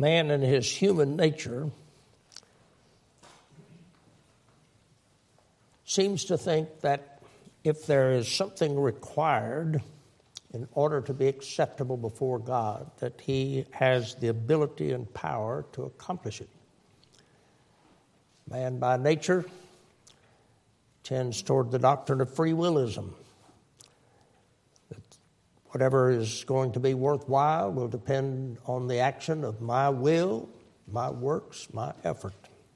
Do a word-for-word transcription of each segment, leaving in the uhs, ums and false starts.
Man in his human nature seems to think that if there is something required in order to be acceptable before God, that he has the ability and power to accomplish it. Man by nature tends toward the doctrine of free willism. That whatever is going to be worthwhile will depend on the action of my will, my works, my effort.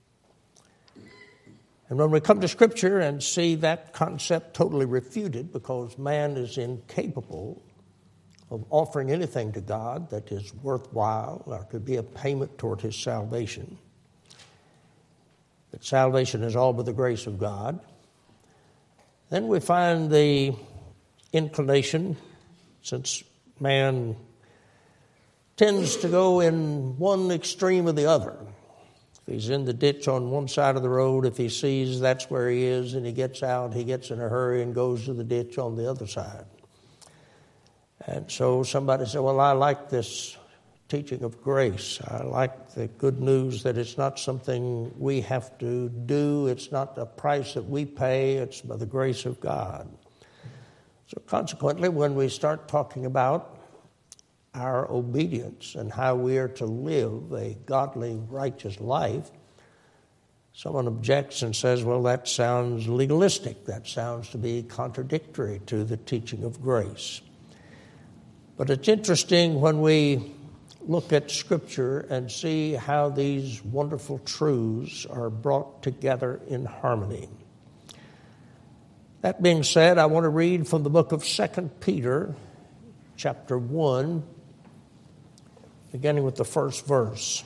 And when we come to Scripture and see that concept totally refuted because man is incapable of offering anything to God that is worthwhile or could be a payment toward his salvation, that salvation is all by the grace of God, then we find the inclination, since man tends to go in one extreme or the other. If he's in the ditch on one side of the road, if he sees that's where he is and he gets out, he gets in a hurry and goes to the ditch on the other side. And so somebody said, well, I like this teaching of grace. I like the good news that it's not something we have to do. It's not a price that we pay. It's by the grace of God. So consequently, when we start talking about our obedience and how we are to live a godly, righteous life, someone objects and says, well, that sounds legalistic. That sounds to be contradictory to the teaching of grace. But it's interesting when we look at Scripture and see how these wonderful truths are brought together in harmony. That being said, I want to read from the book of Second Peter, chapter one, beginning with the first verse.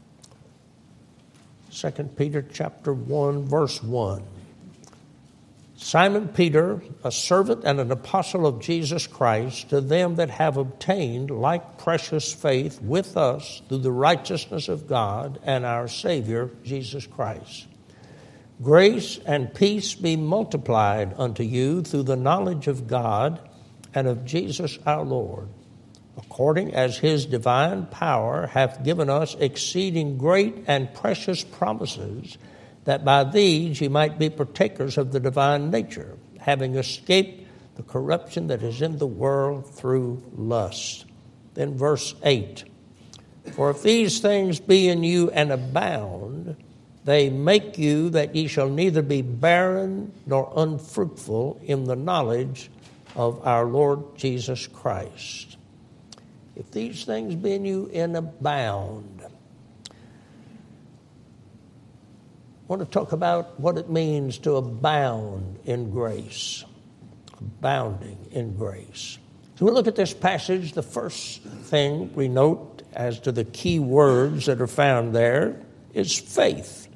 Second Peter chapter one, verse one. Simon Peter, a servant and an apostle of Jesus Christ, to them that have obtained like precious faith with us through the righteousness of God and our Savior, Jesus Christ. Grace and peace be multiplied unto you through the knowledge of God and of Jesus our Lord, according as his divine power hath given us exceeding great and precious promises, that by these ye might be partakers of the divine nature, having escaped the corruption that is in the world through lust. Then verse eight. For if these things be in you and abound, they make you that ye shall neither be barren nor unfruitful in the knowledge of our Lord Jesus Christ. If these things be in you and abound. I want to talk about what it means to abound in grace. Abounding in grace. So we look at this passage. The first thing we note as to the key words that are found there is faith.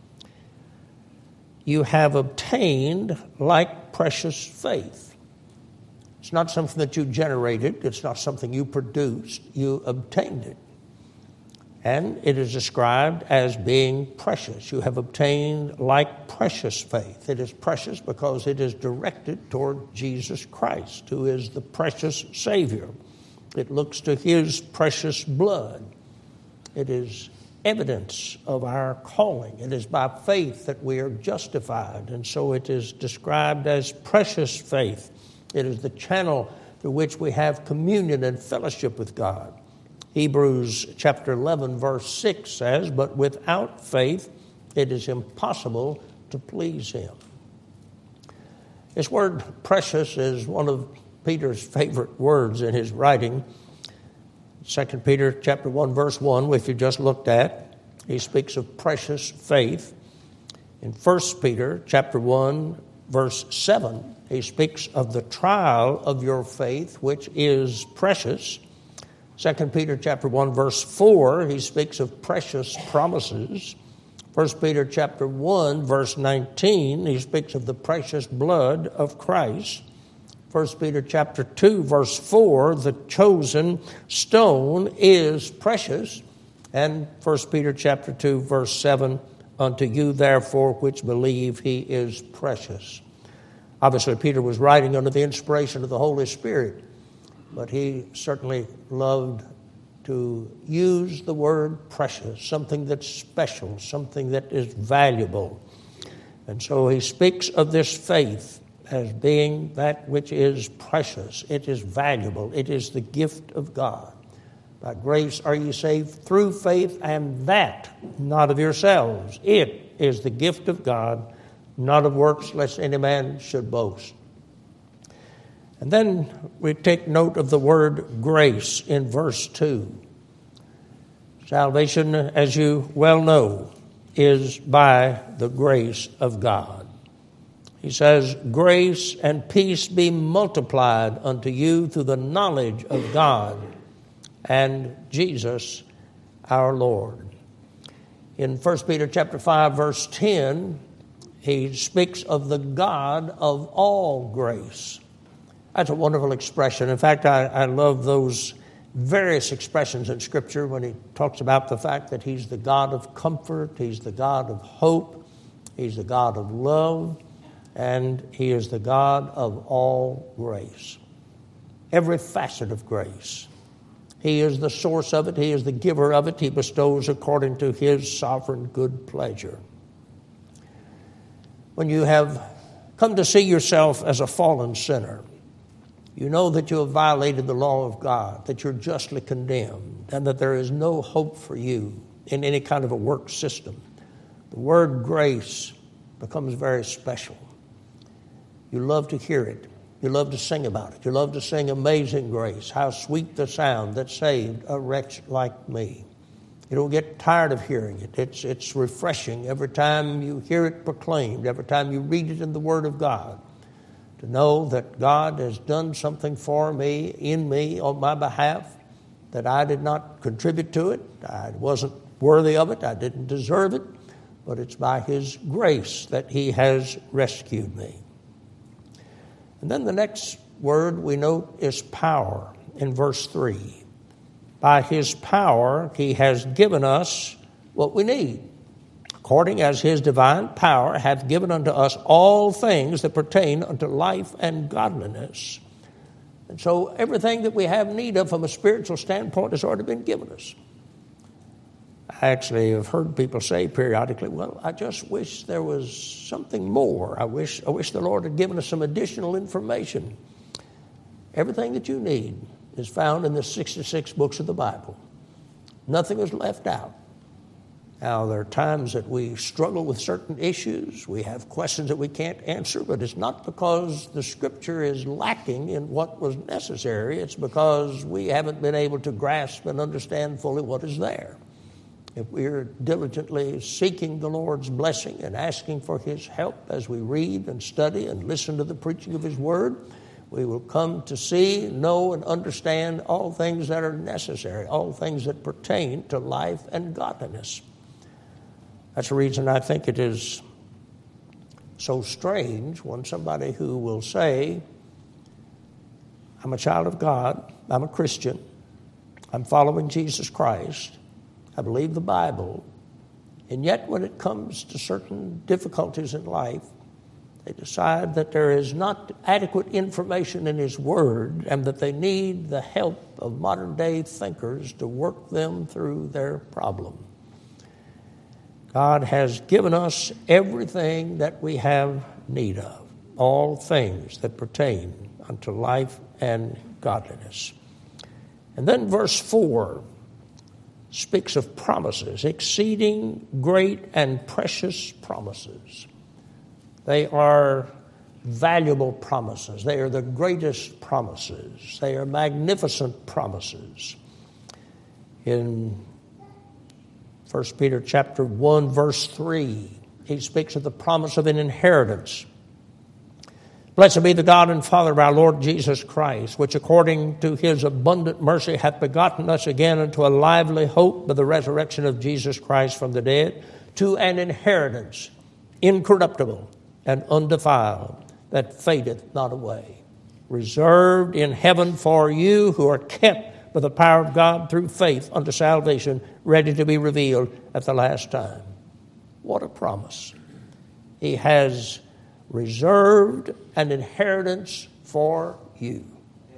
You have obtained like precious faith. It's not something that you generated. It's not something you produced. You obtained it. And it is described as being precious. You have obtained like precious faith. It is precious because it is directed toward Jesus Christ, who is the precious Savior. It looks to his precious blood. It is evidence of our calling. It is by faith that we are justified. And so it is described as precious faith. It is the channel through which we have communion and fellowship with God. Hebrews chapter eleven, verse six says, but without faith it is impossible to please him. This word precious is one of Peter's favorite words in his writing. Second Peter chapter one, verse one, which you just looked at, he speaks of precious faith. In First Peter chapter one, verse seven, he speaks of the trial of your faith, which is precious. Second Peter chapter one, verse four, he speaks of precious promises. First Peter chapter one, verse nineteen, he speaks of the precious blood of Christ. First Peter chapter two, verse four, the chosen stone is precious. And First Peter chapter two, verse seven, unto you therefore which believe he is precious. Obviously, Peter was writing under the inspiration of the Holy Spirit. But he certainly loved to use the word precious, something that's special, something that is valuable. And so he speaks of this faith as being that which is precious. It is valuable. It is the gift of God. By grace are ye saved through faith, and that not of yourselves. It is the gift of God, not of works, lest any man should boast. And then we take note of the word grace in verse two. Salvation, as you well know, is by the grace of God. He says, grace and peace be multiplied unto you through the knowledge of God and Jesus our Lord. In First Peter chapter five, verse ten, he speaks of the God of all grace. That's a wonderful expression. In fact, I, I love those various expressions in Scripture when he talks about the fact that he's the God of comfort, he's the God of hope, he's the God of love, and he is the God of all grace. Every facet of grace. He is the source of it. He is the giver of it. He bestows according to his sovereign good pleasure. When you have come to see yourself as a fallen sinner, you know that you have violated the law of God, that you're justly condemned, and that there is no hope for you in any kind of a work system. The word grace becomes very special. You love to hear it. You love to sing about it. You love to sing Amazing Grace, how sweet the sound that saved a wretch like me. You don't get tired of hearing it. It's, it's refreshing every time you hear it proclaimed, every time you read it in the Word of God. To know that God has done something for me, in me, on my behalf, that I did not contribute to it. I wasn't worthy of it. I didn't deserve it. But it's by His grace that He has rescued me. And then the next word we note is power in verse three. By His power He has given us what we need, according as His divine power hath given unto us all things that pertain unto life and godliness. And so everything that we have need of from a spiritual standpoint has already been given us. I actually have heard people say periodically, well, I just wish there was something more. I wish, I wish the Lord had given us some additional information. Everything that you need is found in the sixty-six books of the Bible. Nothing is left out. Now, there are times that we struggle with certain issues. We have questions that we can't answer, but it's not because the Scripture is lacking in what was necessary. It's because we haven't been able to grasp and understand fully what is there. If we're diligently seeking the Lord's blessing and asking for His help as we read and study and listen to the preaching of His Word, we will come to see, know, and understand all things that are necessary, all things that pertain to life and godliness. That's the reason I think it is so strange when somebody who will say, I'm a child of God, I'm a Christian, I'm following Jesus Christ, I believe the Bible, and yet when it comes to certain difficulties in life, they decide that there is not adequate information in His Word and that they need the help of modern-day thinkers to work them through their problem. God has given us everything that we have need of, all things that pertain unto life and godliness. And then verse four speaks of promises, exceeding great and precious promises. They are valuable promises. They are the greatest promises. They are magnificent promises. In First Peter chapter one, verse three, he speaks of the promise of an inheritance. Blessed be the God and Father of our Lord Jesus Christ, which according to His abundant mercy hath begotten us again unto a lively hope by the resurrection of Jesus Christ from the dead, to an inheritance incorruptible and undefiled, that fadeth not away, reserved in heaven for you who are kept by the power of God through faith unto salvation, ready to be revealed at the last time. What a promise. He has reserved an inheritance for you.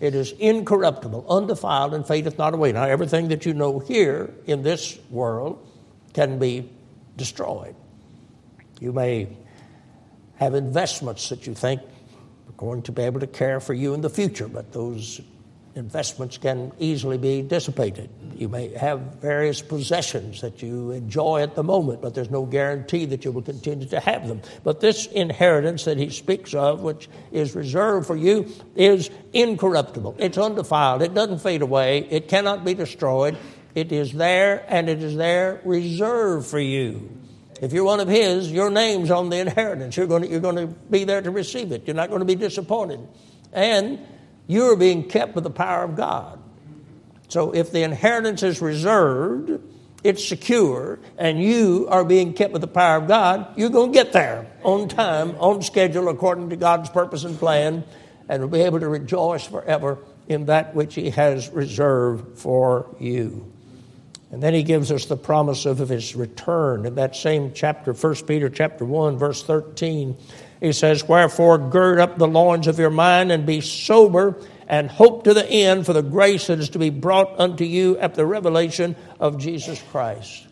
It is incorruptible, undefiled, and fadeth not away. Now, everything that you know here in this world can be destroyed. You may have investments that you think are going to be able to care for you in the future, but those investments can easily be dissipated. You may have various possessions that you enjoy at the moment, but there's no guarantee that you will continue to have them. But this inheritance that he speaks of, which is reserved for you, is incorruptible. It's undefiled. It doesn't fade away. It cannot be destroyed. It is there, and it is there reserved for you. If you're one of his, your name's on the inheritance. You're going to, you're going to be there to receive it. You're not going to be disappointed. And you're being kept with the power of God. So if the inheritance is reserved, it's secure, and you are being kept with the power of God, you're going to get there on time, on schedule, according to God's purpose and plan, and will be able to rejoice forever in that which he has reserved for you. And then he gives us the promise of his return. In that same chapter, First Peter chapter one, verse thirteen, he says, wherefore gird up the loins of your mind and be sober and hope to the end for the grace that is to be brought unto you at the revelation of Jesus Christ.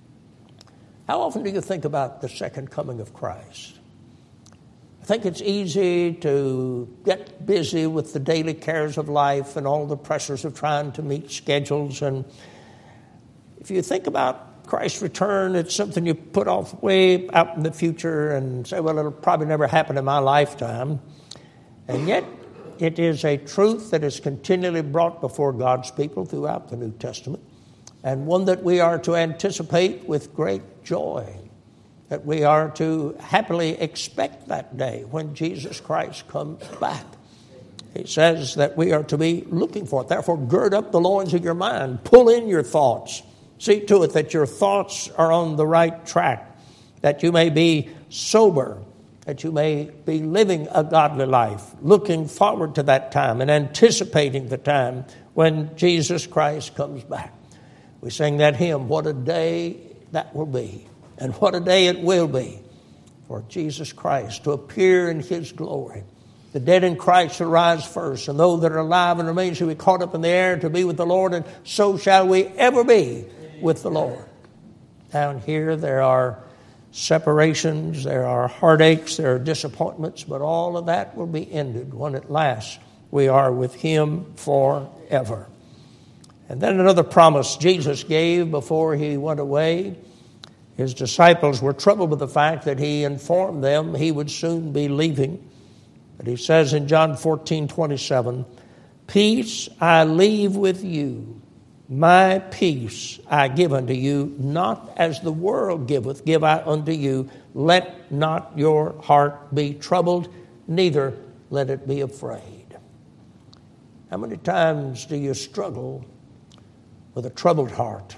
How often do you think about the second coming of Christ? I think it's easy to get busy with the daily cares of life and all the pressures of trying to meet schedules. And if you think about Christ's return, it's something you put off way out in the future and say, well, it'll probably never happen in my lifetime. And yet, it is a truth that is continually brought before God's people throughout the New Testament, and one that we are to anticipate with great joy, that we are to happily expect that day when Jesus Christ comes back. He says that we are to be looking for it. Therefore, gird up the loins of your mind. Pull in your thoughts. See to it that your thoughts are on the right track, that you may be sober, that you may be living a godly life, looking forward to that time and anticipating the time when Jesus Christ comes back. We sing that hymn, what a day that will be, and what a day it will be for Jesus Christ to appear in his glory. The dead in Christ shall rise first, and those that are alive and remain shall be caught up in the air to be with the Lord, and so shall we ever be with the Lord. Down here there are separations, there are heartaches, there are disappointments, but all of that will be ended when at last we are with him forever. And then another promise Jesus gave before he went away. His disciples were troubled with the fact that he informed them he would soon be leaving. But he says in John fourteen twenty-seven, peace I leave with you, my peace I give unto you, not as the world giveth, give I unto you. Let not your heart be troubled, neither let it be afraid. How many times do you struggle with a troubled heart?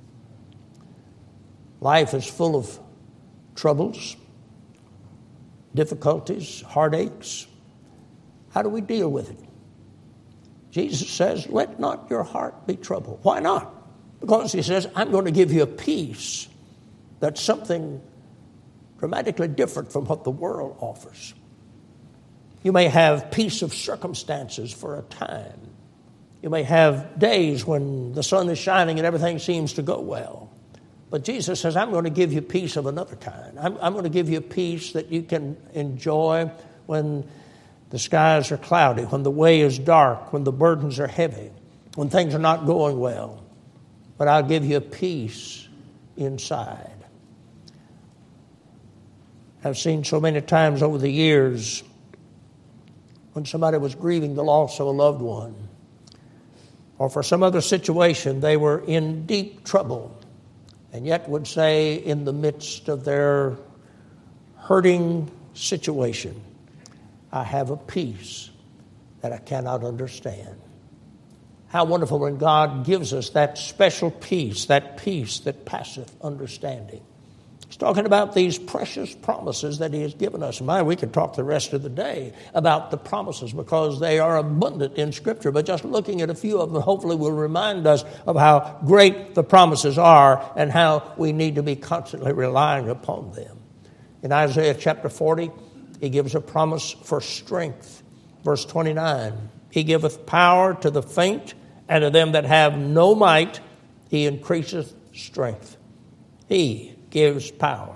Life is full of troubles, difficulties, heartaches. How do we deal with it? Jesus says, let not your heart be troubled. Why not? Because he says, I'm going to give you a peace that's something dramatically different from what the world offers. You may have peace of circumstances for a time. You may have days when the sun is shining and everything seems to go well. But Jesus says, I'm going to give you peace of another kind. I'm, I'm going to give you peace that you can enjoy when the skies are cloudy, when the way is dark, when the burdens are heavy, when things are not going well. But I'll give you a peace inside. I've seen so many times over the years when somebody was grieving the loss of a loved one, or for some other situation, they were in deep trouble, and yet would say in the midst of their hurting situation, I have a peace that I cannot understand. How wonderful when God gives us that special peace, that peace that passeth understanding. He's talking about these precious promises that he has given us. My, we could talk the rest of the day about the promises because they are abundant in Scripture. But just looking at a few of them hopefully will remind us of how great the promises are and how we need to be constantly relying upon them. In Isaiah chapter forty, he gives a promise for strength. Verse twenty-nine, He giveth power to the faint, and to them that have no might, he increaseth strength. He gives power.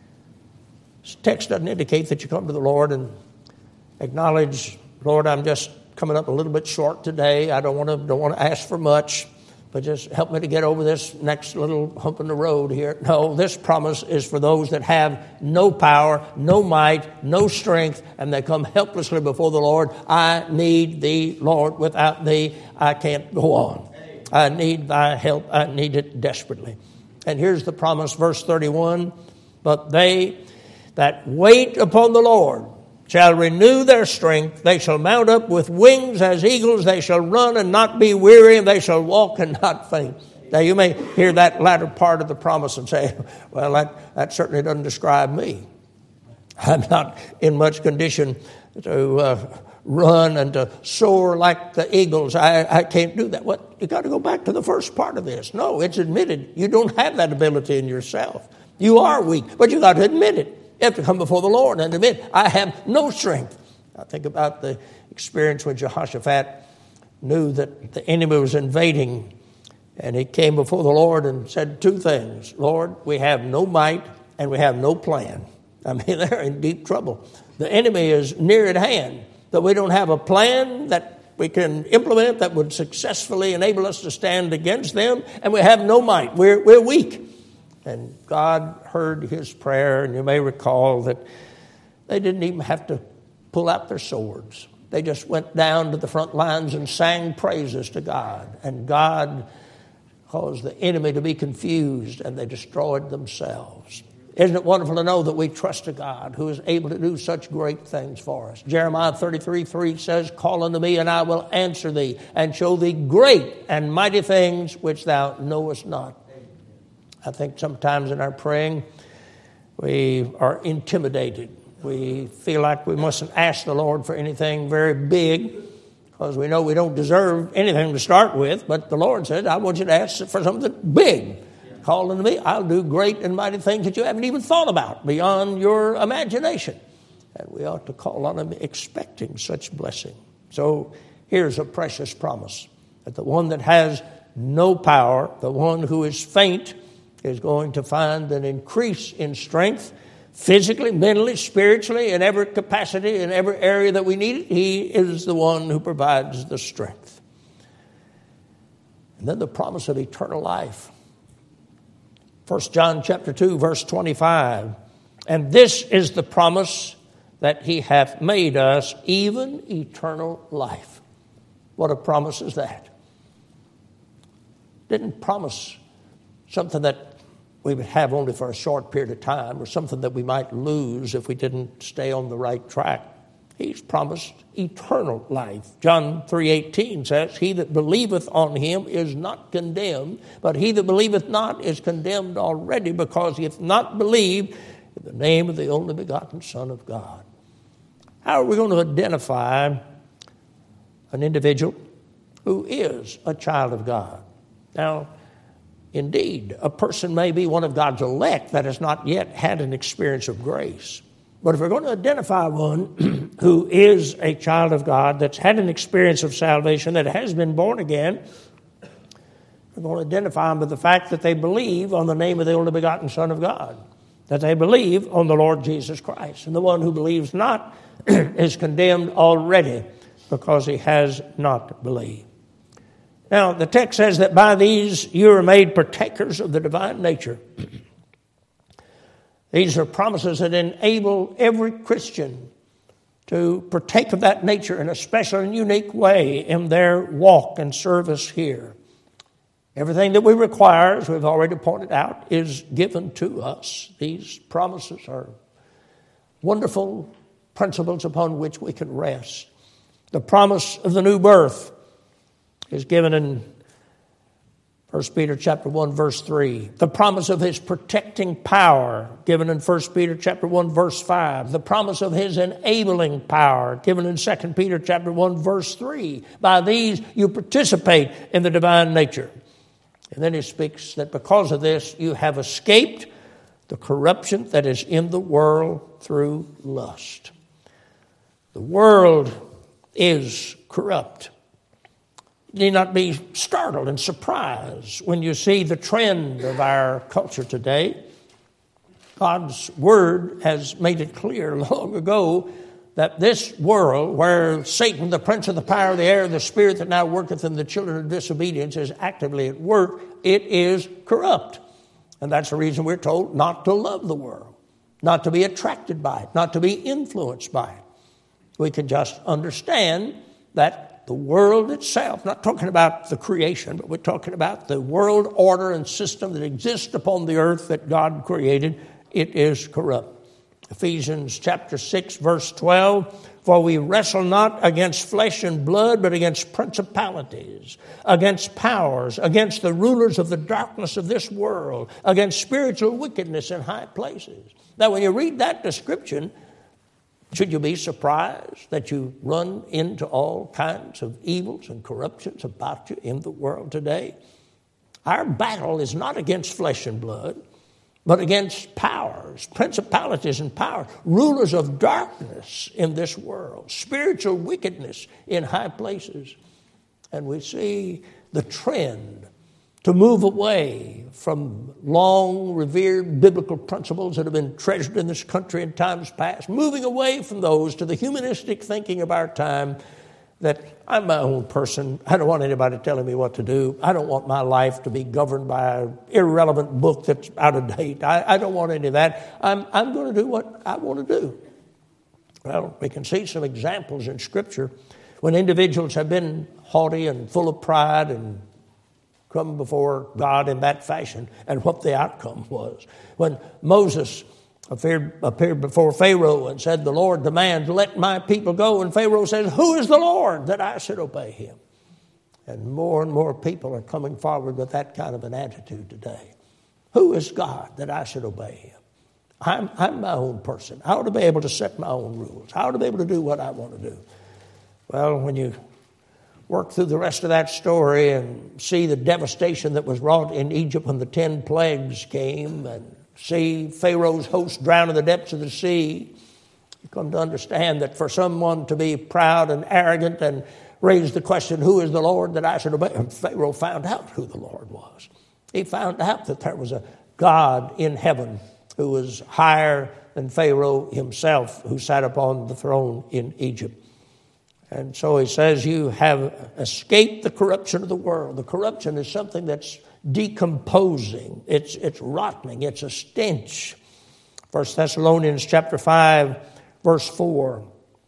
This text doesn't indicate that you come to the Lord and acknowledge, Lord, I'm just coming up a little bit short today. I don't want to don't want to ask for much, but just help me to get over this next little hump in the road here. No, this promise is for those that have no power, no might, no strength, and they come helplessly before the Lord. I need thee, Lord. Without thee, I can't go on. I need thy help. I need it desperately. And here's the promise, verse thirty-one. But they that wait upon the Lord shall renew their strength. They shall mount up with wings as eagles. They shall run and not be weary, and they shall walk and not faint. Now, you may hear that latter part of the promise and say, well, that, that certainly doesn't describe me. I'm not in much condition to uh, run and to soar like the eagles. I, I can't do that. What? You got to go back to the first part of this. No, it's admitted you don't have that ability in yourself. You are weak, but you got to admit it. You have to come before the Lord and admit, I have no strength. I think about the experience when Jehoshaphat knew that the enemy was invading, and he came before the Lord and said two things. Lord, we have no might and we have no plan. I mean, they're in deep trouble. The enemy is near at hand, but we don't have a plan that we can implement that would successfully enable us to stand against them, and we have no might. We're, we're weak. And God heard his prayer, and you may recall that they didn't even have to pull out their swords. They just went down to the front lines and sang praises to God. And God caused the enemy to be confused, and they destroyed themselves. Isn't it wonderful to know that we trust a God who is able to do such great things for us? Jeremiah thirty-three three says, call unto me, and I will answer thee, and show thee great and mighty things which thou knowest not. I think sometimes in our praying, we are intimidated. We feel like we mustn't ask the Lord for anything very big because we know we don't deserve anything to start with. But the Lord said, I want you to ask for something big. Call unto me, I'll do great and mighty things that you haven't even thought about beyond your imagination. And we ought to call on him expecting such blessing. So here's a precious promise that the one that has no power, the one who is faint, is going to find an increase in strength, physically, mentally, spiritually, in every capacity, in every area that we need it. He is the one who provides the strength. And then the promise of eternal life. First John chapter two, verse twenty-five. And this is the promise that he hath made us, even eternal life. What a promise is that? Didn't promise something that we would have only for a short period of time, or something that we might lose if we didn't stay on the right track. He's promised eternal life. John three eighteen says, he that believeth on him is not condemned, but he that believeth not is condemned already, because he hath not believed in the name of the only begotten Son of God. How are we going to identify an individual who is a child of God? Now, indeed, a person may be one of God's elect that has not yet had an experience of grace. But if we're going to identify one who is a child of God that's had an experience of salvation, that has been born again, we're going to identify them with the fact that they believe on the name of the only begotten Son of God, that they believe on the Lord Jesus Christ. And the one who believes not is condemned already because he has not believed. Now, the text says that by these you are made partakers of the divine nature. These are promises that enable every Christian to partake of that nature in a special and unique way in their walk and service here. Everything that we require, as we've already pointed out, is given to us. These promises are wonderful principles upon which we can rest. The promise of the new birth is given in First Peter chapter one, verse three. The promise of his protecting power, given in First Peter chapter one, verse five. The promise of his enabling power, given in Second Peter chapter one, verse three. By these you participate in the divine nature. And then he speaks that because of this you have escaped the corruption that is in the world through lust. The world is corrupt. You need not be startled and surprised when you see the trend of our culture today. God's Word has made it clear long ago that this world, where Satan, the prince of the power of the air, the spirit that now worketh in the children of disobedience, is actively at work, it is corrupt. And that's the reason we're told not to love the world, not to be attracted by it, not to be influenced by it. We can just understand that the world itself, not talking about the creation, but we're talking about the world order and system that exists upon the earth that God created, it is corrupt. Ephesians chapter six, verse twelve, for we wrestle not against flesh and blood, but against principalities, against powers, against the rulers of the darkness of this world, against spiritual wickedness in high places. Now, when you read that description, should you be surprised that you run into all kinds of evils and corruptions about you in the world today? Our battle is not against flesh and blood, but against powers, principalities and powers, rulers of darkness in this world, spiritual wickedness in high places. And we see the trend to move away from long revered biblical principles that have been treasured in this country in times past, moving away from those to the humanistic thinking of our time that I'm my own person. I don't want anybody telling me what to do. I don't want my life to be governed by an irrelevant book that's out of date. I, I don't want any of that. I'm, I'm going to do what I want to do. Well, we can see some examples in Scripture when individuals have been haughty and full of pride and come before God in that fashion, and what the outcome was. When Moses appeared, appeared before Pharaoh and said, the Lord demands, let my people go. And Pharaoh says, who is the Lord that I should obey him? And more and more people are coming forward with that kind of an attitude today. Who is God that I should obey him? I'm, I'm my own person. I ought to be able to set my own rules. I ought to be able to do what I want to do. Well, when you work through the rest of that story and see the devastation that was wrought in Egypt when the ten plagues came, and see Pharaoh's host drown in the depths of the sea, you come to understand that for someone to be proud and arrogant and raise the question, who is the Lord that I should obey? And Pharaoh found out who the Lord was. He found out that there was a God in heaven who was higher than Pharaoh himself, who sat upon the throne in Egypt. And so he says, you have escaped the corruption of the world. The corruption is something that's decomposing. It's, it's rotting. It's a stench. First Thessalonians chapter five, verse four.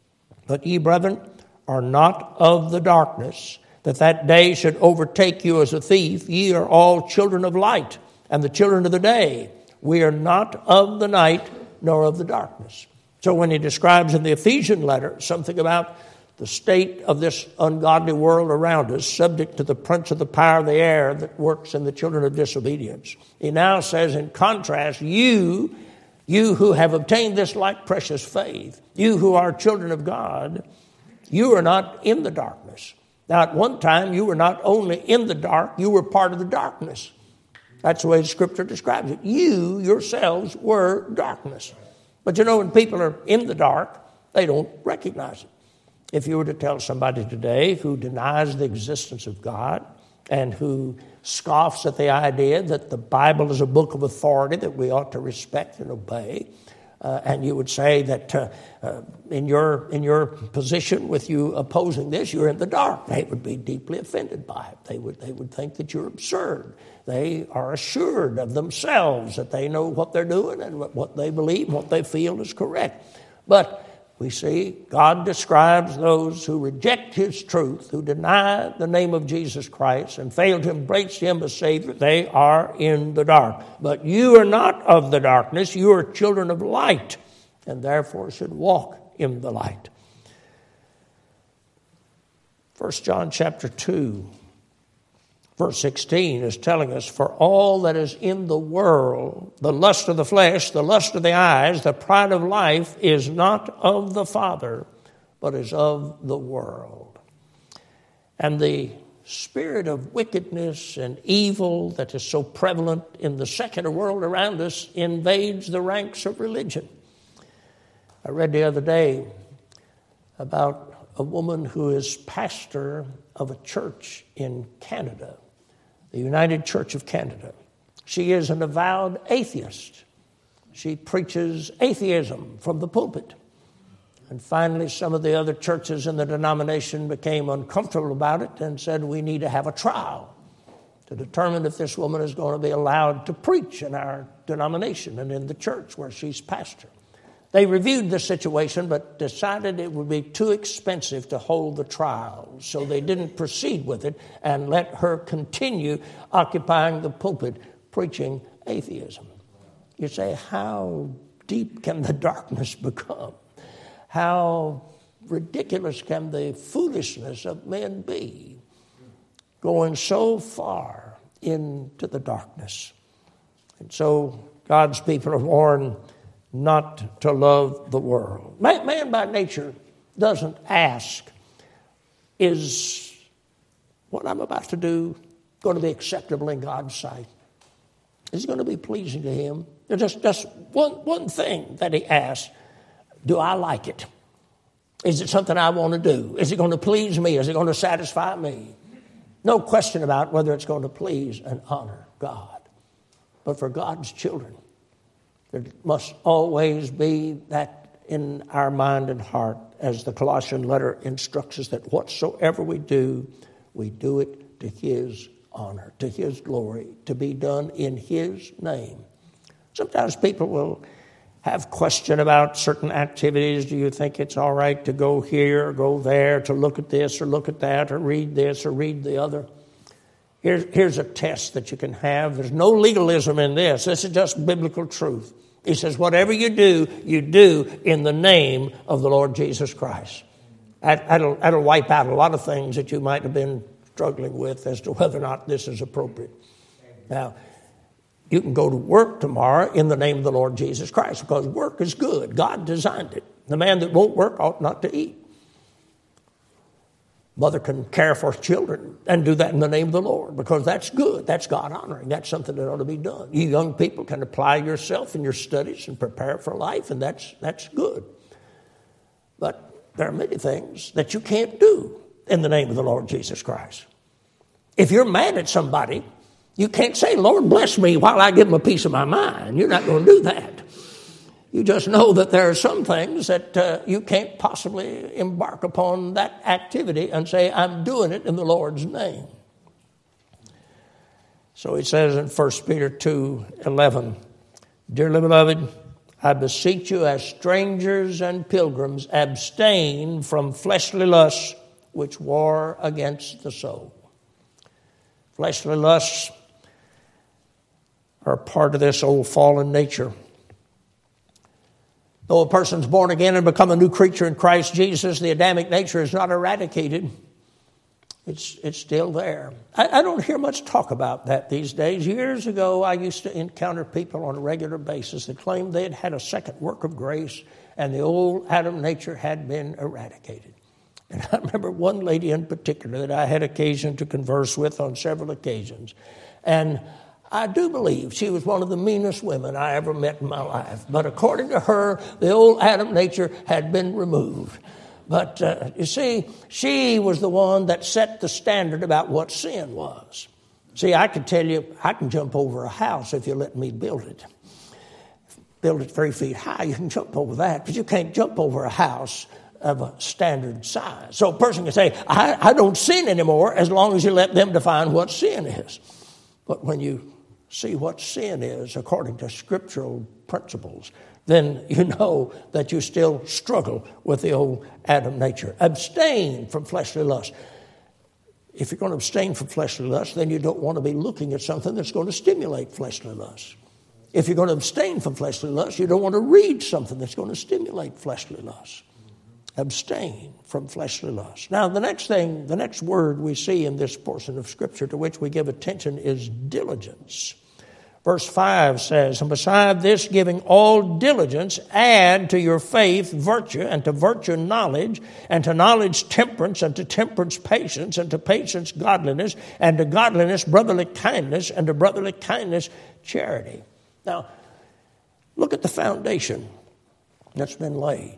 But ye, brethren, are not of the darkness, that that day should overtake you as a thief. Ye are all children of light and the children of the day. We are not of the night nor of the darkness. So when he describes in the Ephesian letter something about the state of this ungodly world around us, subject to the prince of the power of the air that works in the children of disobedience, he now says, in contrast, you, you who have obtained this like precious faith, you who are children of God, you are not in the darkness. Now, at one time, you were not only in the dark, you were part of the darkness. That's the way the Scripture describes it. You yourselves were darkness. But you know, when people are in the dark, they don't recognize it. If you were to tell somebody today who denies the existence of God and who scoffs at the idea that the Bible is a book of authority that we ought to respect and obey, uh, and you would say that uh, uh, in your in your position with you opposing this, you're in the dark, they would be deeply offended by it. They would they would think that you're absurd. They are assured of themselves that they know what they're doing and what they believe, what they feel is correct. But we see God describes those who reject his truth, who deny the name of Jesus Christ and fail to embrace him as Savior. They are in the dark. But you are not of the darkness. You are children of light, and therefore should walk in the light. First John chapter two, verse sixteen is telling us, for all that is in the world, the lust of the flesh, the lust of the eyes, the pride of life, is not of the Father, but is of the world. And the spirit of wickedness and evil that is so prevalent in the secular world around us invades the ranks of religion. I read the other day about a woman who is pastor of a church in Canada, the United Church of Canada. She is an avowed atheist. She preaches atheism from the pulpit. And finally, some of the other churches in the denomination became uncomfortable about it and said, we need to have a trial to determine if this woman is going to be allowed to preach in our denomination and in the church where she's pastor. They reviewed the situation but decided it would be too expensive to hold the trial, so they didn't proceed with it and let her continue occupying the pulpit preaching atheism. You say, how deep can the darkness become? How ridiculous can the foolishness of men be, going so far into the darkness? And so God's people are warned not to love the world. Man, man by nature doesn't ask, is what I'm about to do going to be acceptable in God's sight? Is it going to be pleasing to him? There's just, just one, one thing that he asks. Do I like it? Is it something I want to do? Is it going to please me? Is it going to satisfy me? No question about whether it's going to please and honor God. But for God's children, there must always be that in our mind and heart, as the Colossian letter instructs us, that whatsoever we do, we do it to his honor, to his glory, to be done in his name. Sometimes people will have question about certain activities. Do you think it's all right to go here or go there, to look at this or look at that, or read this or read the other? Here's, here's a test that you can have. There's no legalism in this. This is just biblical truth. He says, whatever you do, you do in the name of the Lord Jesus Christ. That, that'll, that'll wipe out a lot of things that you might have been struggling with as to whether or not this is appropriate. Now, you can go to work tomorrow in the name of the Lord Jesus Christ, because work is good. God designed it. The man that won't work ought not to eat. Mother can care for children and do that in the name of the Lord, because that's good. That's God-honoring. That's something that ought to be done. You young people can apply yourself in your studies and prepare for life, and that's that's good. But there are many things that you can't do in the name of the Lord Jesus Christ. If you're mad at somebody, you can't say, Lord, bless me while I give them a piece of my mind. You're not going to do that. You just know that there are some things that uh, you can't possibly embark upon that activity and say, I'm doing it in the Lord's name. So he says in First Peter two eleven, Dearly beloved, I beseech you as strangers and pilgrims, abstain from fleshly lusts which war against the soul. Fleshly lusts are part of this old fallen nature. Though a person's born again and become a new creature in Christ Jesus, the Adamic nature is not eradicated. It's, it's still there. I, I don't hear much talk about that these days. Years ago, I used to encounter people on a regular basis that claimed they had had a second work of grace and the old Adam nature had been eradicated. And I remember one lady in particular that I had occasion to converse with on several occasions. And I do believe she was one of the meanest women I ever met in my life. But according to her, the old Adam nature had been removed. But uh, you see, she was the one that set the standard about what sin was. See, I can tell you, I can jump over a house if you let me build it. Build it three feet high, you can jump over that. But you can't jump over a house of a standard size. So a person can say, I, I don't sin anymore as long as you let them define what sin is. But when you see what sin is according to scriptural principles, then you know that you still struggle with the old Adam nature. Abstain from fleshly lust. If you're going to abstain from fleshly lust, then you don't want to be looking at something that's going to stimulate fleshly lust. If you're going to abstain from fleshly lust, you don't want to read something that's going to stimulate fleshly lust. Abstain from fleshly lust. Now, the next thing, the next word we see in this portion of Scripture to which we give attention is diligence. Verse five says, and beside this, giving all diligence, add to your faith virtue, and to virtue knowledge, and to knowledge temperance, and to temperance patience, and to patience godliness, and to godliness brotherly kindness, and to brotherly kindness charity. Now, look at the foundation that's been laid.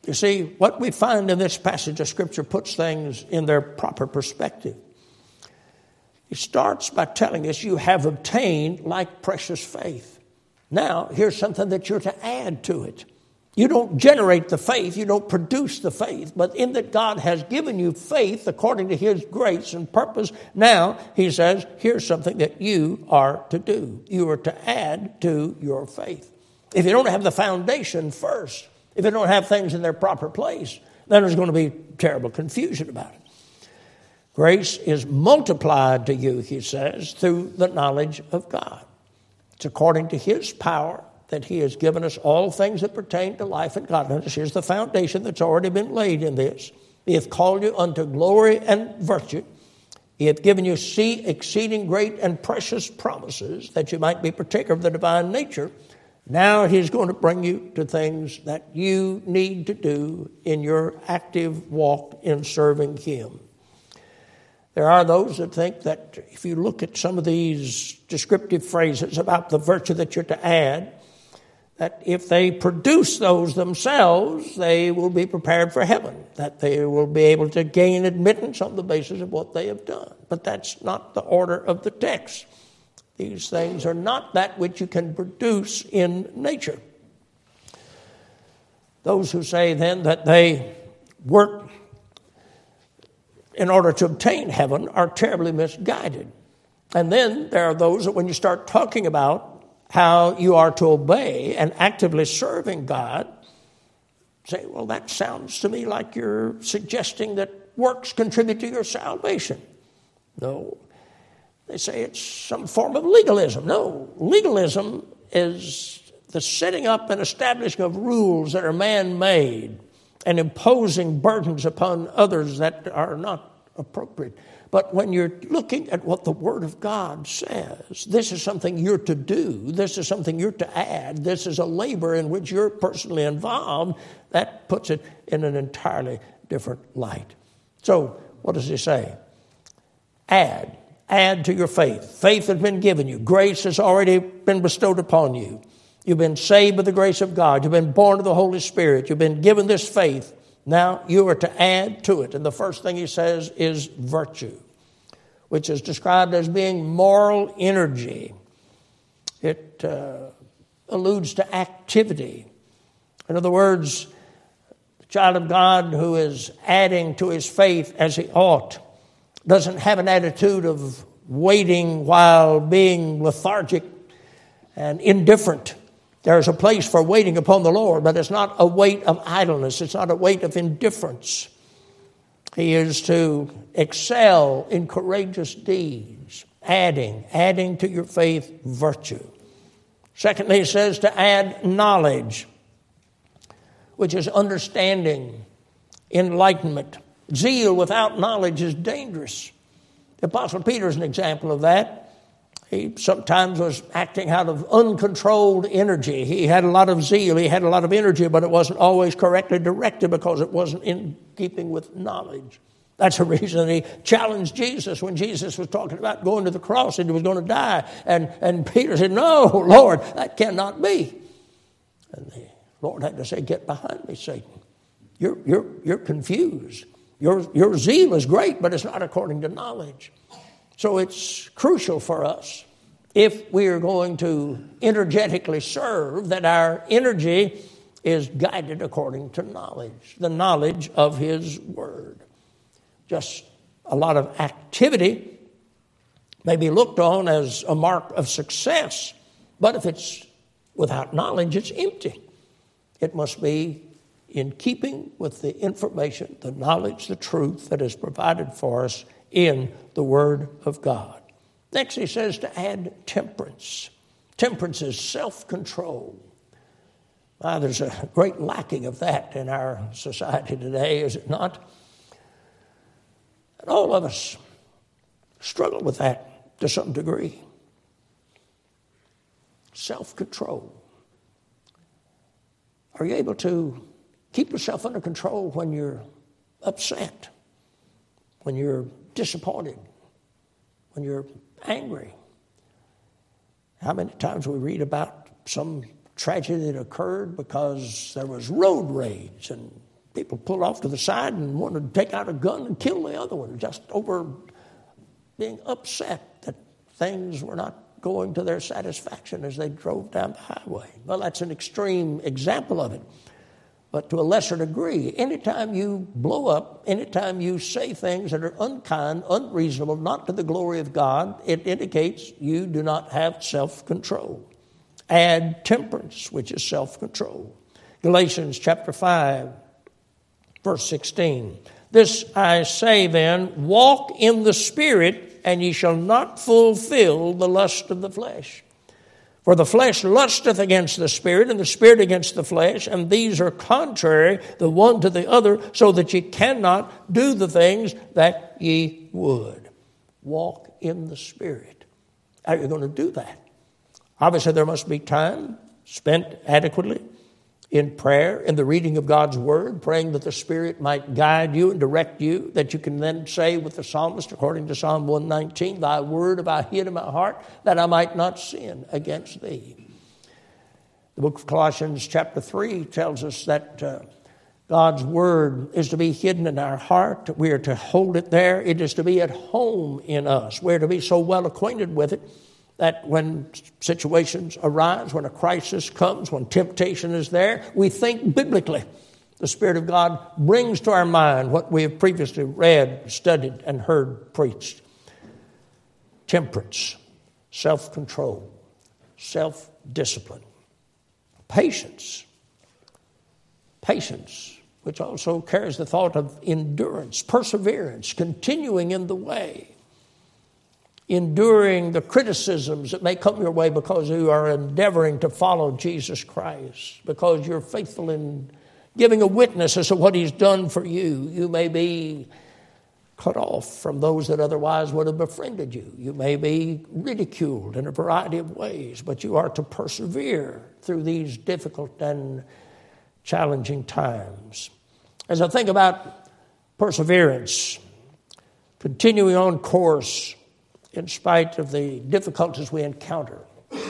You see, what we find in this passage of Scripture puts things in their proper perspective. He starts by telling us you have obtained like precious faith. Now, here's something that you're to add to it. You don't generate the faith, you don't produce the faith, but in that God has given you faith according to His grace and purpose. Now, He says, here's something that you are to do. You are to add to your faith. If you don't have the foundation first, if you don't have things in their proper place, then there's going to be terrible confusion about it. Grace is multiplied to you, he says, through the knowledge of God. It's according to His power that He has given us all things that pertain to life and godliness. Here's the foundation that's already been laid in this. He hath called you unto glory and virtue. He hath given you see exceeding great and precious promises, that you might be partaker of the divine nature. Now He's going to bring you to things that you need to do in your active walk in serving Him. There are those that think that if you look at some of these descriptive phrases about the virtue that you're to add, that if they produce those themselves, they will be prepared for heaven, that they will be able to gain admittance on the basis of what they have done. But that's not the order of the text. These things are not that which you can produce in nature. Those who say then that they work in order to obtain heaven are terribly misguided. And then there are those that when you start talking about how you are to obey and actively serving God, say, well, that sounds to me like you're suggesting that works contribute to your salvation. No. They say it's some form of legalism. No, legalism is the setting up and establishing of rules that are man-made and imposing burdens upon others that are not appropriate. But when you're looking at what the Word of God says, this is something you're to do, this is something you're to add, this is a labor in which you're personally involved, that puts it in an entirely different light. So, what does he say? Add. Add to your faith. Faith has been given you. Grace has already been bestowed upon you. You've been saved by the grace of God. You've been born of the Holy Spirit. You've been given this faith. Now you are to add to it. And the first thing he says is virtue, which is described as being moral energy. It uh, alludes to activity. In other words, the child of God who is adding to his faith as he ought doesn't have an attitude of waiting while being lethargic and indifferent. There's a place for waiting upon the Lord, but it's not a wait of idleness. It's not a wait of indifference. He is to excel in courageous deeds, adding, adding to your faith virtue. Secondly, he says to add knowledge, which is understanding, enlightenment. Zeal without knowledge is dangerous. The Apostle Peter is an example of that. He sometimes was acting out of uncontrolled energy. He had a lot of zeal, he had a lot of energy, but it wasn't always correctly directed because it wasn't in keeping with knowledge. That's the reason he challenged Jesus when Jesus was talking about going to the cross and he was going to die. And, and Peter said, no, Lord, that cannot be. And the Lord had to say, get behind me, Satan. You're, you're, you're confused. Your, your zeal is great, but it's not according to knowledge. So it's crucial for us, if we are going to energetically serve, that our energy is guided according to knowledge, the knowledge of His Word. Just a lot of activity may be looked on as a mark of success, but if it's without knowledge, it's empty. It must be in keeping with the information, the knowledge, the truth that is provided for us in the Word of God. Next, he says to add temperance. Temperance is self-control. Ah, there's a great lacking of that in our society today, is it not? And all of us struggle with that to some degree. Self-control. Are you able to keep yourself under control when you're upset, when you're disappointed, when you're angry? How many times we read about some tragedy that occurred because there was road rage and People pull off to the side and want to take out a gun and kill the other one just over being upset that things were not going to their satisfaction as they drove down the highway. Well, that's an extreme example of it. But to a lesser degree, anytime you blow up, anytime you say things that are unkind, unreasonable, not to the glory of God, it indicates you do not have self-control. Add temperance, which is self-control. Galatians chapter five, verse sixteen. This I say then, walk in the Spirit, and ye shall not fulfill the lust of the flesh. For the flesh lusteth against the Spirit, and the Spirit against the flesh, and these are contrary the one to the other, so that ye cannot do the things that ye would. Walk in the Spirit. How are you going to do that? Obviously, there must be time spent adequately in prayer, in the reading of God's Word, praying that the Spirit might guide you and direct you, that you can then say with the psalmist, according to Psalm one nineteen, Thy word have I hid in my heart, that I might not sin against Thee. The book of Colossians chapter three tells us that uh, God's Word is to be hidden in our heart. We are to hold it there. It is to be at home in us. We are to be so well acquainted with it that when situations arise, when a crisis comes, when temptation is there, we think biblically. The Spirit of God brings to our mind what we have previously read, studied, and heard preached. Temperance, self-control, self-discipline, patience. Patience, which also carries the thought of endurance, perseverance, continuing in the way. Enduring the criticisms that may come your way because you are endeavoring to follow Jesus Christ, because you're faithful in giving a witness as to what He's done for you. You may be cut off from those that otherwise would have befriended you. You may be ridiculed in a variety of ways, but you are to persevere through these difficult and challenging times. As I think about perseverance, continuing on course, in spite of the difficulties we encounter,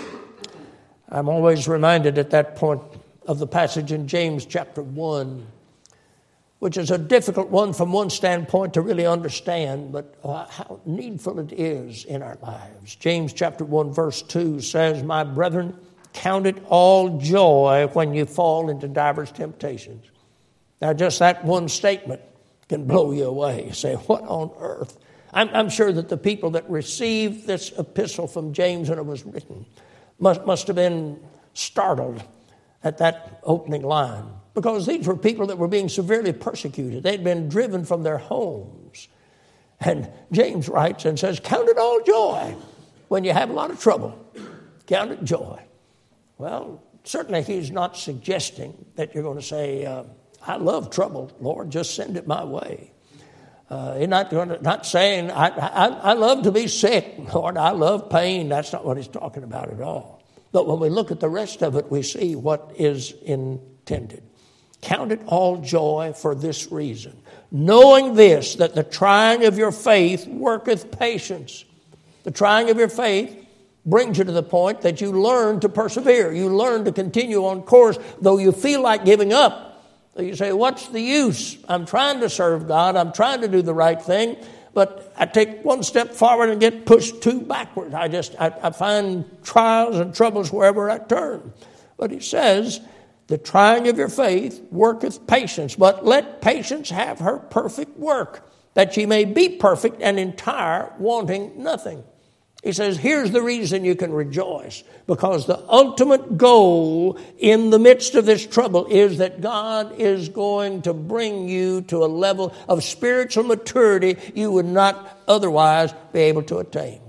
I'm always reminded at that point of the passage in James chapter one, which is a difficult one from one standpoint to really understand, but how needful it is in our lives. James chapter one verse two says, My brethren, count it all joy when you fall into divers temptations. Now just that one statement can blow you away. You say, what on earth? I'm, I'm sure that the people that received this epistle from James when it was written must, must have been startled at that opening line, because these were people that were being severely persecuted. They'd been driven from their homes. And James writes and says, count it all joy when you have a lot of trouble. Count it joy. Well, certainly he's not suggesting that you're going to say, uh, I love trouble, Lord, just send it my way. Uh, he's not going to, not saying, I, I, I love to be sick, Lord, I love pain. That's not what he's talking about at all. But when we look at the rest of it, we see what is intended. Count it all joy for this reason, knowing this, that the trying of your faith worketh patience. The trying of your faith brings you to the point that you learn to persevere. You learn to continue on course, though you feel like giving up. So you say, what's the use? I'm trying to serve God. I'm trying to do the right thing. But I take one step forward and get pushed two backwards. I just, I, I find trials and troubles wherever I turn. But he says, the trying of your faith worketh patience. But let patience have her perfect work, that ye may be perfect and entire, wanting nothing. He says, here's the reason you can rejoice, because the ultimate goal in the midst of this trouble is that God is going to bring you to a level of spiritual maturity you would not otherwise be able to attain.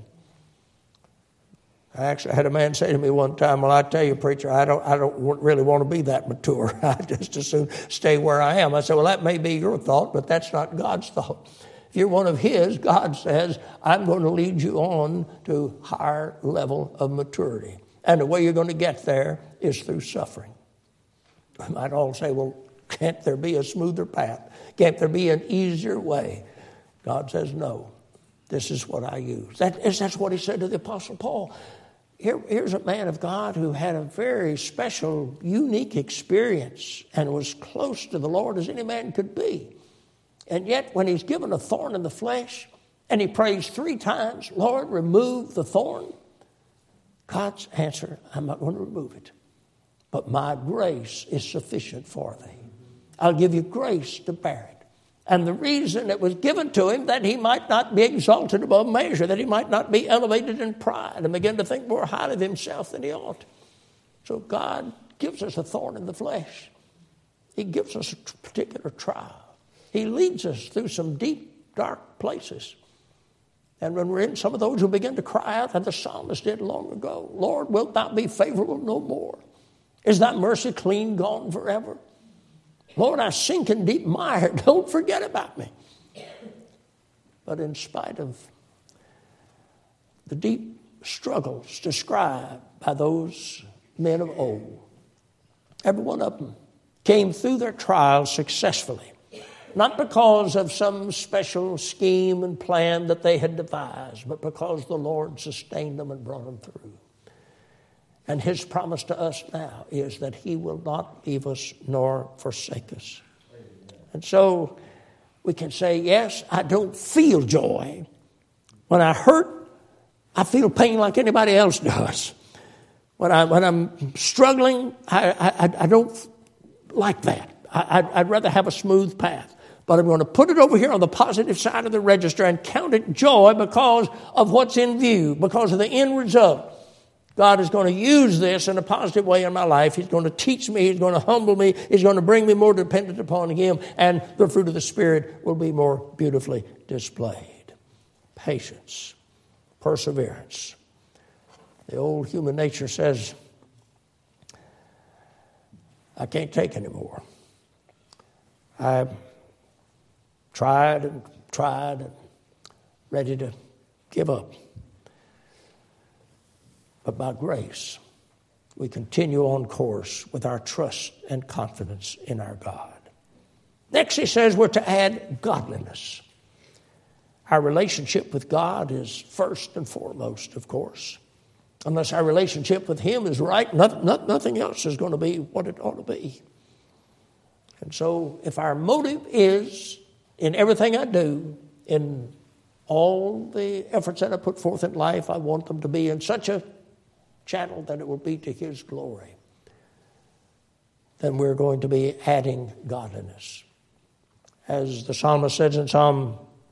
I actually had a man say to me one time, well, I tell you, preacher, I don't, I don't really want to be that mature. I just as soon stay where I am. I said, well, that may be your thought, but that's not God's thought. If you're one of His, God says, I'm going to lead you on to higher level of maturity. And the way you're going to get there is through suffering. I might all say, well, can't there be a smoother path? Can't there be an easier way? God says, no, this is what I use. That is, that's what He said to the Apostle Paul. here, here's a man of God who had a very special, unique experience and was close to the Lord as any man could be. And yet, when he's given a thorn in the flesh, and he prays three times, Lord, remove the thorn, God's answer, I'm not going to remove it. But my grace is sufficient for thee. I'll give you grace to bear it. And the reason it was given to him, that he might not be exalted above measure, that he might not be elevated in pride and begin to think more highly of himself than he ought. So God gives us a thorn in the flesh. He gives us a particular trial. He leads us through some deep, dark places. And when we're in some of those, who begin to cry out, and the psalmist did long ago, Lord, wilt thou be favorable no more? Is thy mercy clean gone forever? Lord, I sink in deep mire. Don't forget about me. But in spite of the deep struggles described by those men of old, every one of them came through their trials successfully. Not because of some special scheme and plan that they had devised, but because the Lord sustained them and brought them through. And his promise to us now is that he will not leave us nor forsake us. And so we can say, yes, I don't feel joy. When I hurt, I feel pain like anybody else does. When, I, when I'm struggling, I, I, I don't like that. I, I'd, I'd rather have a smooth path. But I'm going to put it over here on the positive side of the register and count it joy because of what's in view, because of the end result. God is going to use this in a positive way in my life. He's going to teach me. He's going to humble me. He's going to bring me more dependent upon him. And the fruit of the Spirit will be more beautifully displayed. Patience, perseverance. The old human nature says, I can't take anymore. I tried and tried and ready to give up. But by grace, we continue on course with our trust and confidence in our God. Next, he says we're to add godliness. Our relationship with God is first and foremost, of course. Unless our relationship with him is right, not, not, nothing else is going to be what it ought to be. And so if our motive is, in everything I do, in all the efforts that I put forth in life, I want them to be in such a channel that it will be to his glory, then we're going to be adding godliness. As the psalmist says in Psalm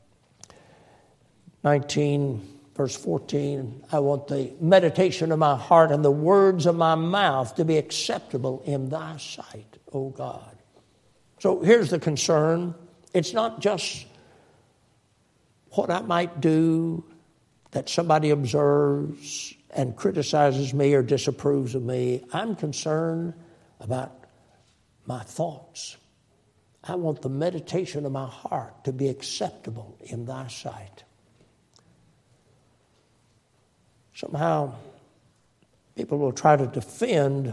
nineteen, verse fourteen, I want the meditation of my heart and the words of my mouth to be acceptable in thy sight, O God. So here's the concern. It's not just what I might do that somebody observes and criticizes me or disapproves of me. I'm concerned about my thoughts. I want the meditation of my heart to be acceptable in thy sight. Somehow, people will try to defend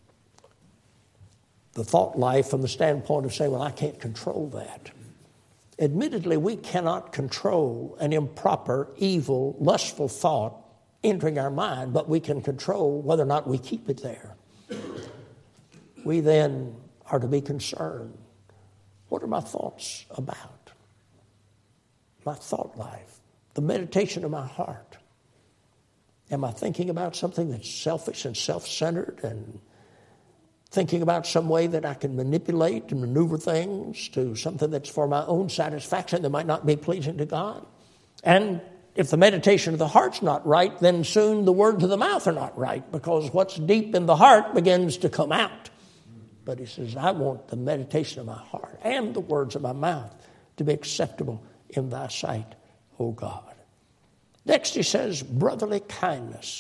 the thought life from the standpoint of saying, well, I can't control that. Admittedly, we cannot control an improper, evil, lustful thought entering our mind, but we can control whether or not we keep it there. We then are to be concerned. What are my thoughts about? My thought life, the meditation of my heart. Am I thinking about something that's selfish and self-centered and thinking about some way that I can manipulate and maneuver things to something that's for my own satisfaction that might not be pleasing to God? And if the meditation of the heart's not right, then soon the words of the mouth are not right, because what's deep in the heart begins to come out. But he says, I want the meditation of my heart and the words of my mouth to be acceptable in thy sight, O God. Next he says, brotherly kindness.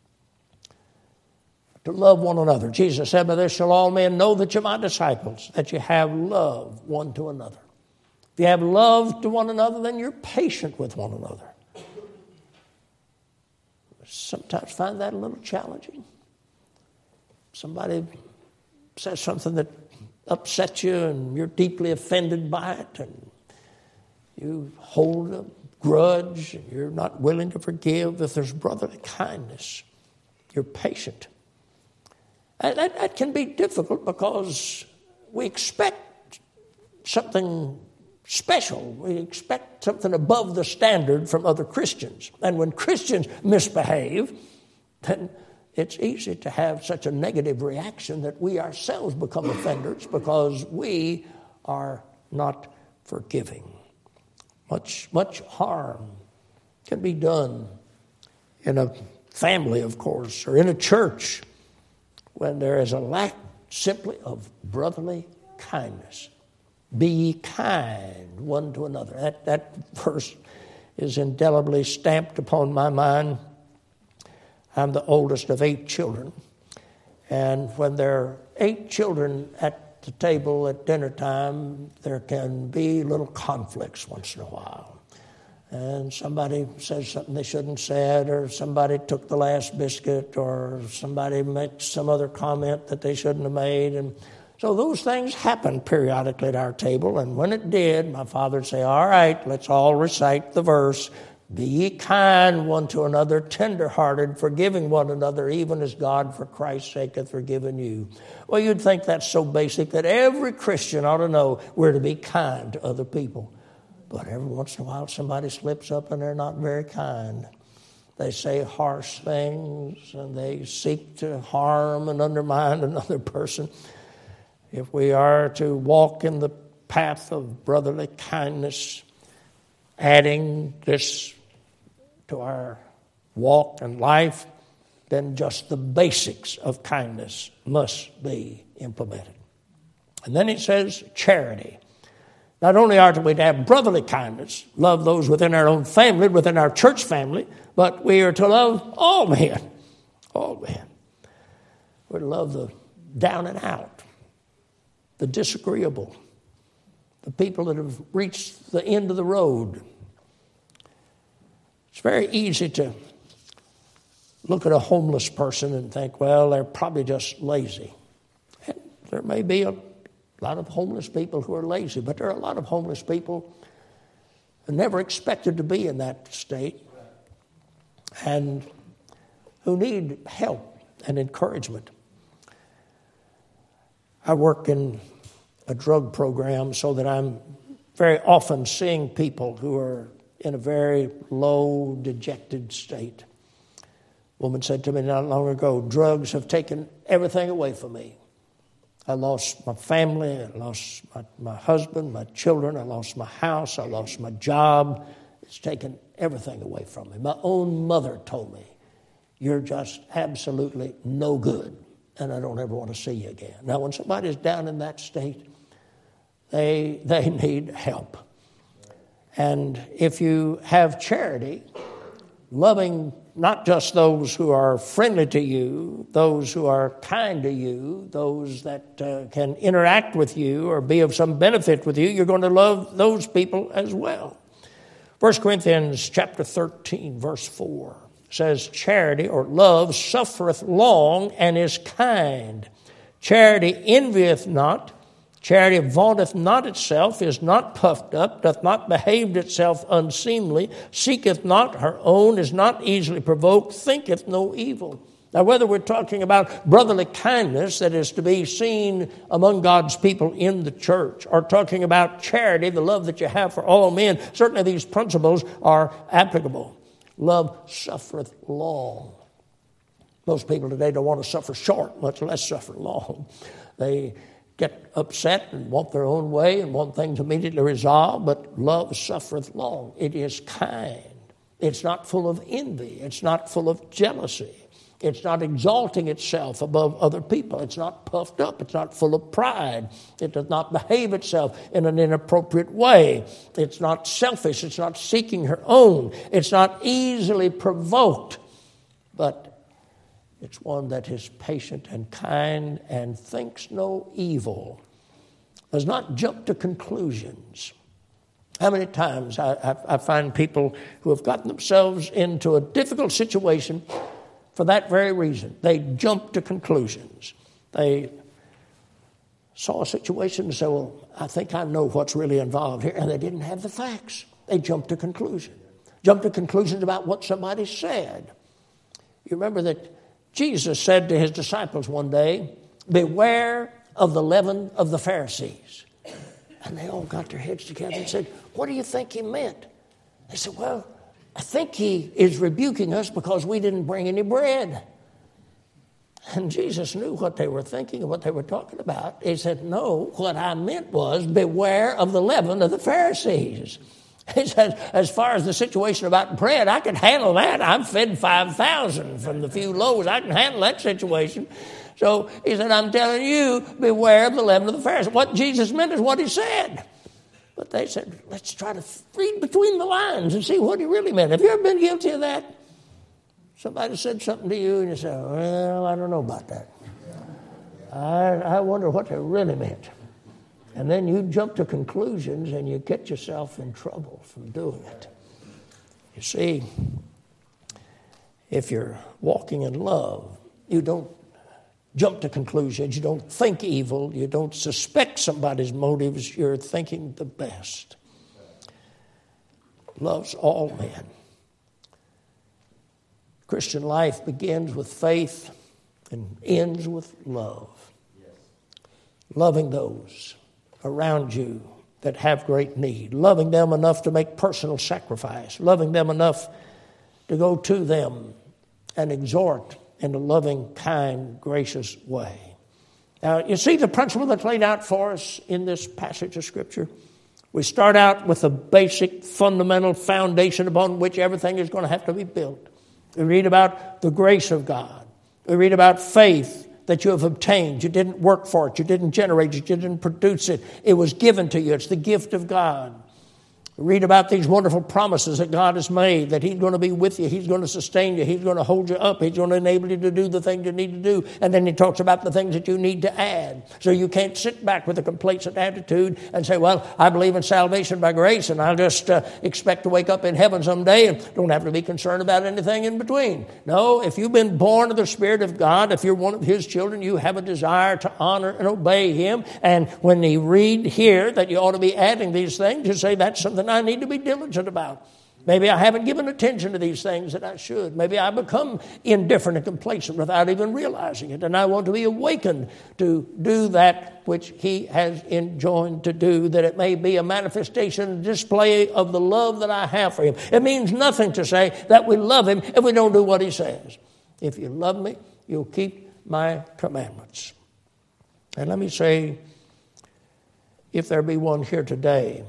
To love one another. Jesus said, by this shall all men know that you're my disciples, that you have love one to another. If you have love to one another, then you're patient with one another. Sometimes find that a little challenging. Somebody says something that upsets you and you're deeply offended by it, and you hold a grudge and you're not willing to forgive. If there's brotherly kindness, You're patient. And that, that can be difficult because we expect something special. We expect something above the standard from other Christians. And when Christians misbehave, then it's easy to have such a negative reaction that we ourselves become offenders because we are not forgiving. Much, much harm can be done in a family, of course, or in a church when there is a lack simply of brotherly kindness. Be ye kind one to another. That, that verse is indelibly stamped upon my mind. I'm the oldest of eight children. And when there are eight children at the table at dinner time, there can be little conflicts once in a while. And somebody says something they shouldn't have said, or somebody took the last biscuit, or somebody makes some other comment that they shouldn't have made. And so those things happen periodically at our table. And when it did, my father would say, all right, let's all recite the verse. Be ye kind one to another, tender-hearted, forgiving one another, even as God for Christ's sake hath forgiven you. Well, you'd think that's so basic that every Christian ought to know we're to be kind to other people. But every once in a while somebody slips up and they're not very kind. They say harsh things and they seek to harm and undermine another person. If we are to walk in the path of brotherly kindness, adding this to our walk and life, then just the basics of kindness must be implemented. And then it says charity. Not only are we to have brotherly kindness, love those within our own family, within our church family, but we are to love all men, all men. We're to love the down and out, the disagreeable, the people that have reached the end of the road. It's very easy to look at a homeless person and think, well, they're probably just lazy. And there may be a lot of homeless people who are lazy, but there are a lot of homeless people who never expected to be in that state and who need help and encouragement. I work in a drug program so that I'm very often seeing people who are in a very low, dejected state. A woman said to me not long ago, drugs have taken everything away from me. I lost my family, I lost my, my husband, my children, I lost my house, I lost my job. It's taken everything away from me. My own mother told me, you're just absolutely no good, and I don't ever want to see you again. Now, when somebody's down in that state, they they need help. And if you have charity, loving not just those who are friendly to you, those who are kind to you, those that uh, can interact with you or be of some benefit with you, you're going to love those people as well. First Corinthians chapter thirteen, verse four says, charity or love suffereth long and is kind. Charity envieth not. Charity vaunteth not itself, is not puffed up, doth not behave itself unseemly, seeketh not her own, is not easily provoked, thinketh no evil. Now, whether we're talking about brotherly kindness that is to be seen among God's people in the church, or talking about charity, the love that you have for all men, certainly these principles are applicable. Love suffereth long. Most people today don't want to suffer short, much less suffer long. They get upset and want their own way and want things immediately resolved, but love suffereth long. It is kind. It's not full of envy. It's not full of jealousy. It's not exalting itself above other people. It's not puffed up. It's not full of pride. It does not behave itself in an inappropriate way. It's not selfish. It's not seeking her own. It's not easily provoked, but it's one that is patient and kind and thinks no evil, does not jump to conclusions. How many times I, I, I find people who have gotten themselves into a difficult situation for that very reason. They jump to conclusions. They saw a situation and said, well, I think I know what's really involved here, and they didn't have the facts. They jumped to conclusions. Jumped to conclusions about what somebody said. You remember that Jesus said to his disciples one day, beware of the leaven of the Pharisees. And they all got their heads together and said, what do you think he meant? They said, well, I think he is rebuking us because we didn't bring any bread. And Jesus knew what they were thinking and what they were talking about. He said, no, what I meant was beware of the leaven of the Pharisees. He said, as far as the situation about bread, I can handle that. I've fed five thousand from the few loaves. I can handle that situation. So he said, I'm telling you, beware of the leaven of the Pharisees. What Jesus meant is what he said. But they said, let's try to read between the lines and see what he really meant. Have you ever been guilty of that? Somebody said something to you and you say, well, I don't know about that. I, I wonder what they really meant. And then you jump to conclusions and you get yourself in trouble from doing it. You see, if you're walking in love, you don't jump to conclusions. You don't think evil. You don't suspect somebody's motives. You're thinking the best. Loves all men. Christian life begins with faith and ends with love. Loving those around you that have great need. Loving them enough to make personal sacrifice. Loving them enough to go to them and exhort in a loving, kind, gracious way. Now, you see the principle that's laid out for us in this passage of Scripture? We start out with a basic, fundamental foundation upon which everything is going to have to be built. We read about the grace of God. We read about faith that you have obtained. You didn't work for it. You didn't generate it. You didn't produce it. It was given to you. It's the gift of God. We read about these wonderful promises that God has made, that He's going to be with you. He's going to sustain you. He's going to hold you up. He's going to enable you to do the things you need to do. And then He talks about the things that you need to add. So you can't sit back with a complacent attitude and say, well, I believe in salvation by grace, and I'll just uh, expect to wake up in heaven someday and don't have to be concerned about anything in between. No, if you've been born of the Spirit of God, if you're one of His children, you have a desire to honor and obey Him. And when you read here that you ought to be adding these things, you say, that's something I need to be diligent about. Maybe I haven't given attention to these things that I should. Maybe I become indifferent and complacent without even realizing it. And I want to be awakened to do that which He has enjoined to do, that it may be a manifestation and display of the love that I have for Him. It means nothing to say that we love Him if we don't do what He says. If you love me, you'll keep my commandments. And let me say, if there be one here today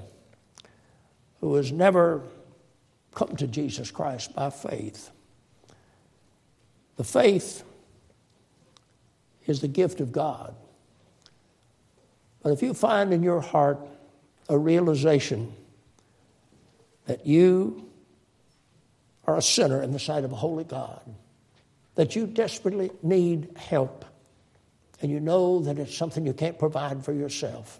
who has never come to Jesus Christ by faith, the faith is the gift of God. But if you find in your heart a realization that you are a sinner in the sight of a holy God, that you desperately need help, and you know that it's something you can't provide for yourself.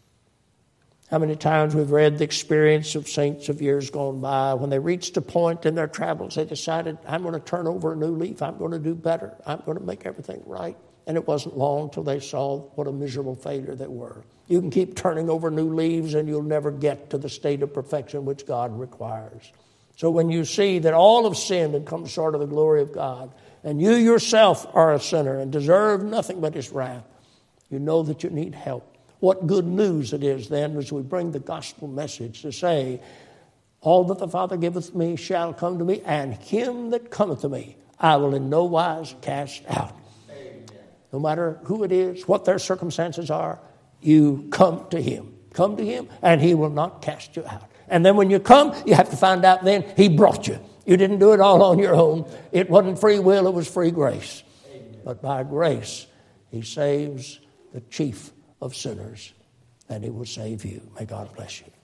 How many times we've read the experience of saints of years gone by when they reached a point in their travels, they decided, I'm going to turn over a new leaf. I'm going to do better. I'm going to make everything right. And it wasn't long until they saw what a miserable failure they were. You can keep turning over new leaves and you'll never get to the state of perfection which God requires. So when you see that all have sinned and come short of the glory of God, and you yourself are a sinner and deserve nothing but His wrath, you know that you need help. What good news it is then as we bring the gospel message to say, all that the Father giveth me shall come to me, and him that cometh to me I will in no wise cast out. Amen. No matter who it is, what their circumstances are, you come to Him. Come to Him, and He will not cast you out. And then when you come, you have to find out then He brought you. You didn't do it all on your own. It wasn't free will, it was free grace. Amen. But by grace, He saves the chief of sinners, and He will save you. May God bless you.